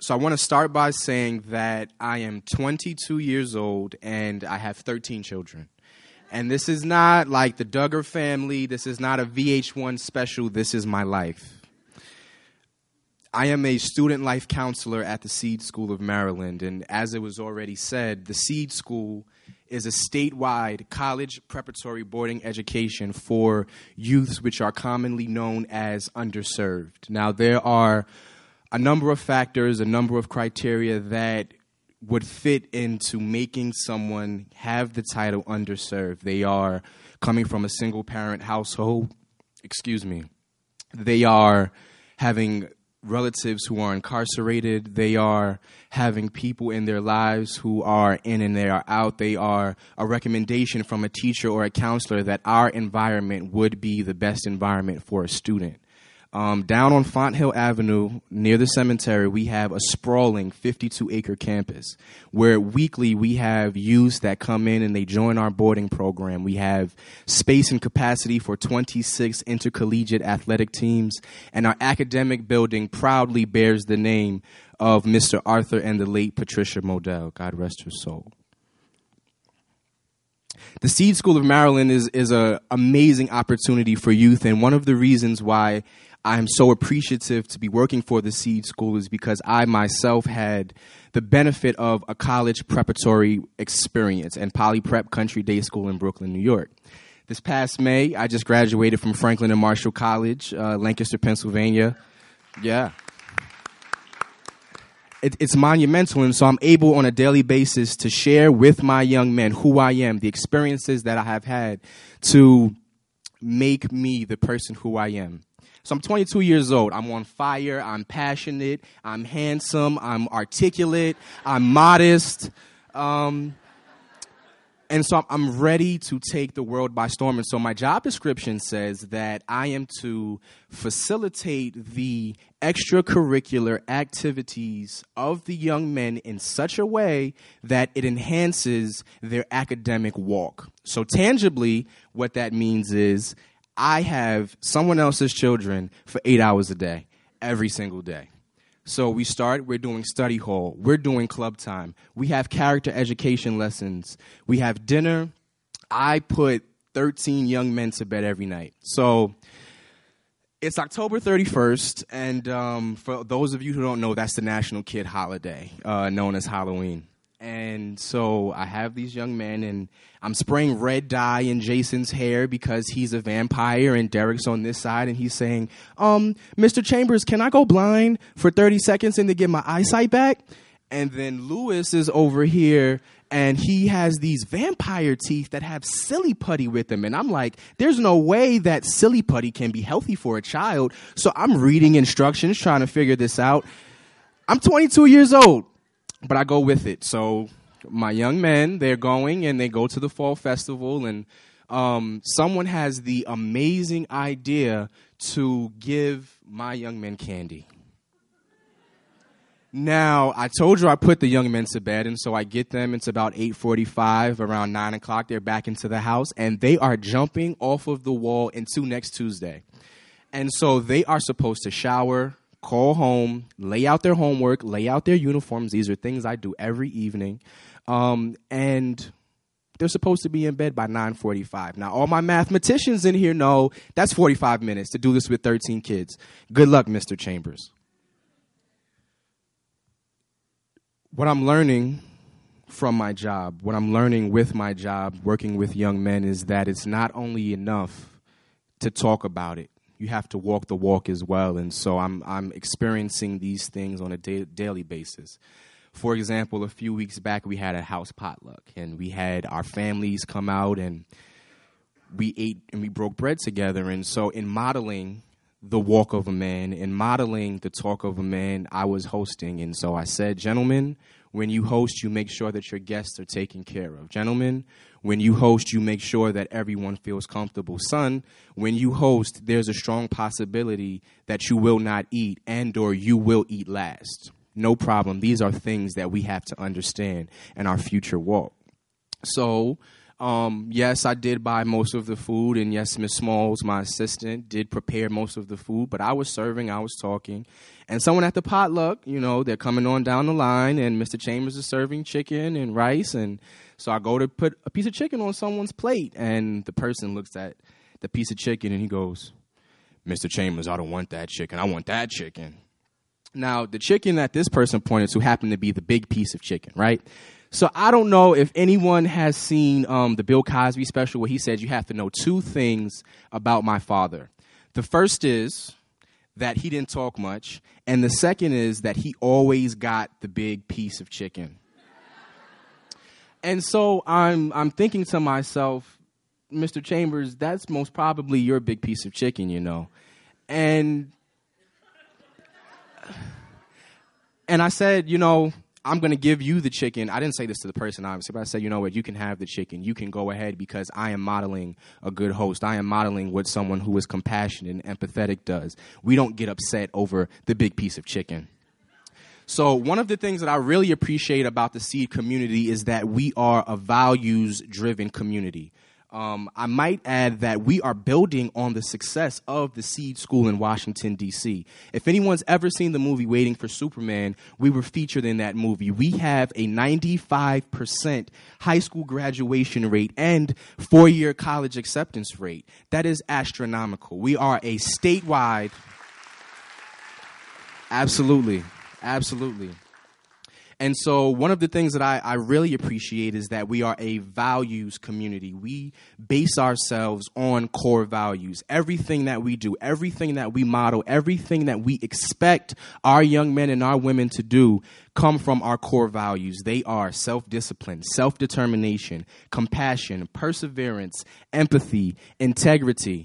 So I want to start by saying that I am 22 years old and I have 13 children. And this is not like the Duggar Family. This is not a VH1 special. This is my life. I am a student life counselor at the Seed School of Maryland. And as it was already said, the Seed School is a statewide college preparatory boarding education for youths which are commonly known as underserved. Now, there are a number of factors, a number of criteria that would fit into making someone have the title underserved. They are coming from a single-parent household. They are having relatives who are incarcerated. They are having people in their lives who are in and they are out. They are a recommendation from a teacher or a counselor that our environment would be the best environment for a student. Down on Fonthill Avenue, near the cemetery, we have a sprawling 52-acre campus where weekly we have youths that come in and they join our boarding program. We have space and capacity for 26 intercollegiate athletic teams, and our academic building proudly bears the name of Mr. Arthur and the late Patricia Modell. God rest her soul. The Seed School of Maryland is an amazing opportunity for youth, and one of the reasons why I'm so appreciative to be working for the Seed School is because I myself had the benefit of a college preparatory experience and Poly Prep Country Day School in Brooklyn, New York. This past May, I just graduated from Franklin and Marshall College, Lancaster, Pennsylvania. Yeah. It's monumental, and so I'm able on a daily basis to share with my young men who I am, the experiences that I have had to make me the person who I am. So I'm 22 years old. I'm on fire. I'm passionate. I'm handsome. I'm articulate. I'm modest. And so I'm ready to take the world by storm. And so my job description says that I am to facilitate the extracurricular activities of the young men in such a way that it enhances their academic walk. So tangibly, what that means is I have someone else's children for 8 hours a day, every single day. So we're doing study hall, we're doing club time, we have character education lessons, we have dinner. I put 13 young men to bed every night. So it's October 31st, and for those of you who don't know, that's the National Kid Holiday, known as Halloween. And so I have these young men, and I'm spraying red dye in Jason's hair because he's a vampire, and Derek's on this side, and he's saying, Mr. Chambers, can I go blind for 30 seconds and to get my eyesight back? And then Lewis is over here, and he has these vampire teeth that have silly putty with them. And I'm like, there's no way that silly putty can be healthy for a child. So I'm reading instructions, trying to figure this out. I'm 22 years old. But I go with it. So my young men, they're going and they go to the fall festival, and someone has the amazing idea to give my young men candy. Now, I told you I put the young men to bed, and so I get them. It's about 8:45, around 9 o'clock. They're back into the house, and they are jumping off of the wall into next Tuesday. And so they are supposed to shower, call home, lay out their homework, lay out their uniforms. These are things I do every evening. And they're supposed to be in bed by 9:45. Now, all my mathematicians in here know that's 45 minutes to do this with 13 kids. Good luck, Mr. Chambers. What I'm learning from my job, what I'm learning with my job, working with young men, is that it's not only enough to talk about it. You have to walk the walk as well. And so I'm experiencing these things on a daily basis. For example, a few weeks back, we had a house potluck, and we had our families come out, and we ate and we broke bread together. And so in modeling the walk of a man, in modeling the talk of a man, I was hosting. And so I said, gentlemen, when you host, you make sure that your guests are taken care of. Gentlemen, when you host, you make sure that everyone feels comfortable. Son, when you host, there's a strong possibility that you will not eat and or you will eat last. No problem. These are things that we have to understand in our future walk. So Yes, I did buy most of the food, and yes, Miss Smalls, my assistant, did prepare most of the food, but I was serving, I was talking, and someone at the potluck, they're coming on down the line, and Mr. Chambers is serving chicken and rice, and so I go to put a piece of chicken on someone's plate, and the person looks at the piece of chicken, and he goes, Mr. Chambers, I don't want that chicken, I want that chicken. Now, the chicken that this person pointed to happened to be the big piece of chicken, right? So I don't know if anyone has seen the Bill Cosby special where he said you have to know two things about my father. The first is that he didn't talk much, and the second is that he always got the big piece of chicken. And so I'm thinking to myself, Mr. Chambers, that's most probably your big piece of chicken, And I said, I'm going to give you the chicken. I didn't say this to the person, obviously, but I said, you know what, you can have the chicken. You can go ahead because I am modeling a good host. I am modeling what someone who is compassionate and empathetic does. We don't get upset over the big piece of chicken. So one of the things that I really appreciate about the Seed community is that we are a values-driven community. I might add that we are building on the success of the Seed School in Washington, D.C. If anyone's ever seen the movie Waiting for Superman, we were featured in that movie. We have a 95% high school graduation rate and four-year college acceptance rate. That is astronomical. We are a statewide... Absolutely. And so one of the things that I really appreciate is that we are a values community. We base ourselves on core values. Everything that we do, everything that we model, everything that we expect our young men and our women to do come from our core values. They are self-discipline, self-determination, compassion, perseverance, empathy, integrity.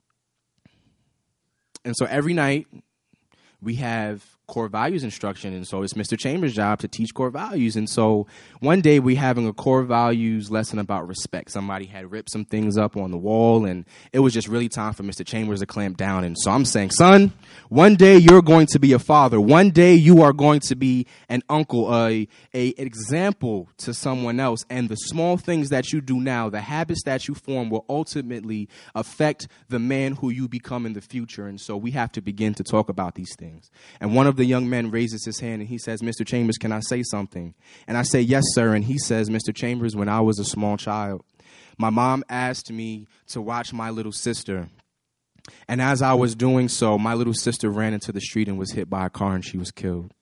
And so every night we have core values instruction, and so it's Mr. Chambers' job to teach core values. And so one day we're having a core values lesson about respect. Somebody had ripped some things up on the wall, and it was just really time for Mr. Chambers to clamp down. And so I'm saying, son, one day you're going to be a father. One day you are going to be an uncle, a example to someone else. And the small things that you do now, the habits that you form, will ultimately affect the man who you become in the future. And so we have to begin to talk about these things. And one of the young men raises his hand and he says, Mr. Chambers, can I say something? And I say, yes, sir. And he says, Mr. Chambers, when I was a small child, my mom asked me to watch my little sister. And as I was doing so, my little sister ran into the street and was hit by a car and she was killed.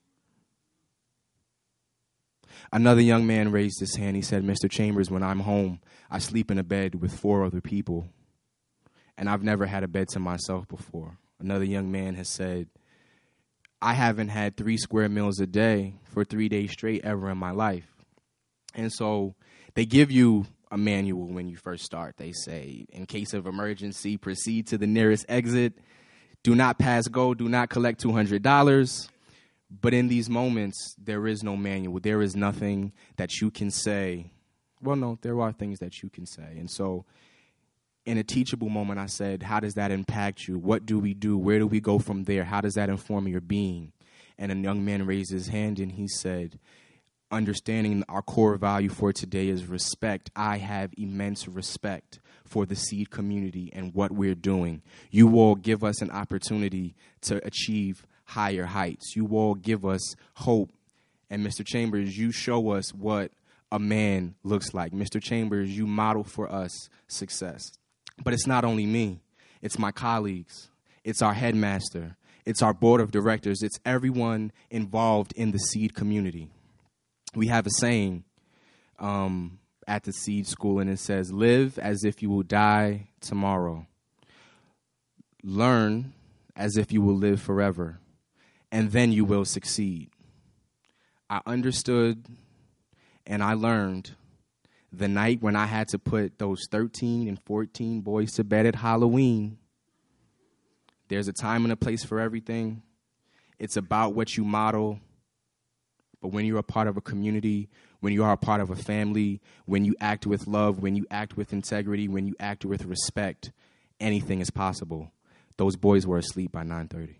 Another young man raised his hand. He said, Mr. Chambers, when I'm home, I sleep in a bed with 4 other people. And I've never had a bed to myself before. Another young man has said, I haven't had 3 square meals a day for 3 days straight ever in my life. And so they give you a manual when you first start. They say, in case of emergency, proceed to the nearest exit. Do not pass go. Do not collect $200. But in these moments, there is no manual. There is nothing that you can say. Well, no, there are things that you can say. And so in a teachable moment, I said, how does that impact you? What do we do? Where do we go from there? How does that inform your being? And a young man raised his hand and he said, understanding our core value for today is respect. I have immense respect for the Seed community and what we're doing. You all give us an opportunity to achieve higher heights. You all give us hope. And Mr. Chambers, you show us what a man looks like. Mr. Chambers, you model for us success. But it's not only me. It's my colleagues. It's our headmaster. It's our board of directors. It's everyone involved in the Seed community. We have a saying at the Seed School, and it says, live as if you will die tomorrow. Learn as if you will live forever, and then you will succeed. I understood and I learned the night when I had to put those 13 and 14 boys to bed at Halloween. There's a time and a place for everything. It's about what you model. But when you're a part of a community, when you are a part of a family, when you act with love, when you act with integrity, when you act with respect, anything is possible. Those boys were asleep by 9:30.